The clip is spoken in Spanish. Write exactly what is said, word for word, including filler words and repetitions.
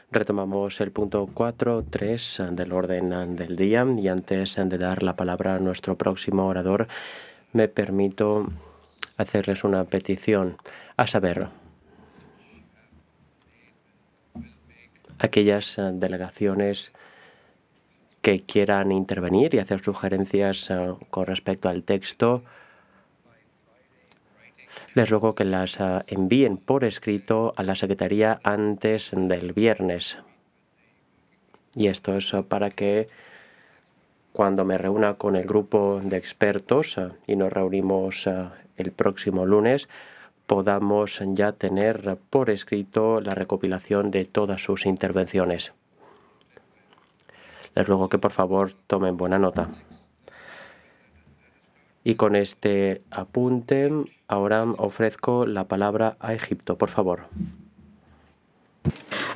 Retomamos el punto cuatro tres del orden del día y antes de dar la palabra a nuestro próximo orador, me permito hacerles una petición, a saber, aquellas delegaciones que quieran intervenir y hacer sugerencias uh, con respecto al texto, les ruego que las uh, envíen por escrito a la Secretaría antes del viernes. Y esto es uh, para que cuando me reúna con el grupo de expertos uh, y nos reunimos uh, el próximo lunes, podamos ya tener por escrito la recopilación de todas sus intervenciones. Les ruego que por favor tomen buena nota. Y con este apunte, ahora ofrezco la palabra a Egipto, por favor.